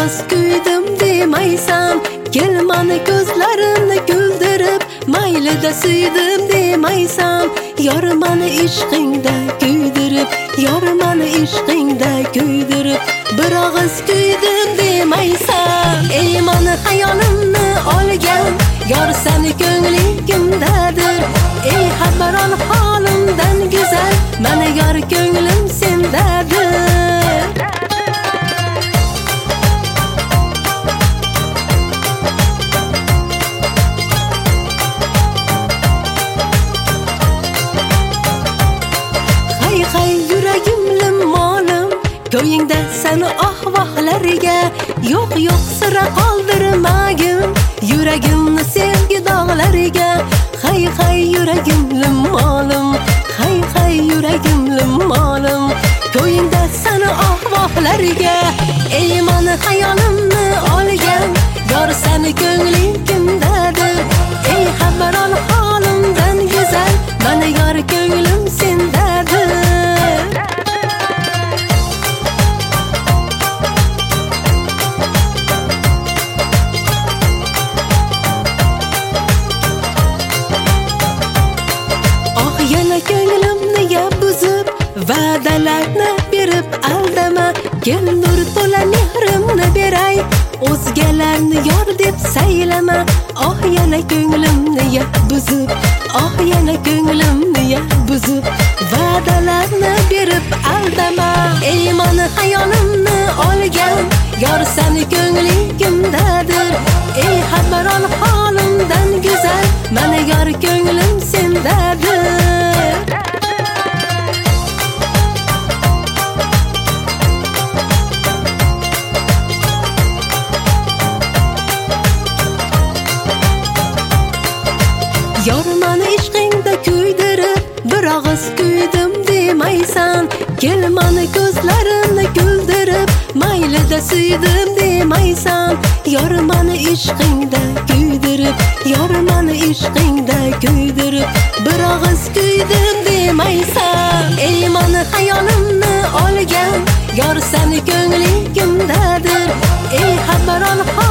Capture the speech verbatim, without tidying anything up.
og'iz kuydim demaysan, kel mani ko'zlarimni kuldirib, maylida suydim demaysan, yor mani ishqingda kuydirib, yor mani ishqingda kuydirib, bir og'iz kuydim demaysan. Ey mani hayolimni olgan, yor seni ko'ngling kimdadir? Ey xabar ol holimdan go'zal, mani yor ko'nglim sendadir. Hay hay yuragimli molim, ko'yingda seni ahvohlariga, yo'q yo'q sira qoldirmagin yuragimni sevgi dog'lariga. Hay hay yuragimli molim, hay hay yuragimli molim, ko'yingda seni ahvohlariga. Ey mani hayolimni olgan, yor seni ko'ngling kimdadir? Ey xabar ol holimdan go'zal, mani yor ko'nglim sendadir. Yana ko'nglimni ya buzib, va'dalarni berib aldama, kel nur to'la mehrimni beray, o'zgalarni yor deb saylama. Oh yana ko'nglimni ya buzib, oh yana ko'nglimni ya buzib, va'dalarni berib aldama. Ey mani hayolimni olgan, yor seni ko'ngling kimdadir? Ey xabar ol holimdan go'zal, mani yor ko'nglim sendadir. Yor mani ishqingda kuydirib, bir og'iz kuydim demaysan, kel mani ko'zlarimni kuldirib, maylida suydim demaysan, yor mani ishqingda kuydirib, yor mani ishqingda kuydirib, bir og'iz kuydim demaysan. Ey mani hayolimni olgan, yor seni ko'ngling kimdadir? Ey xabar ol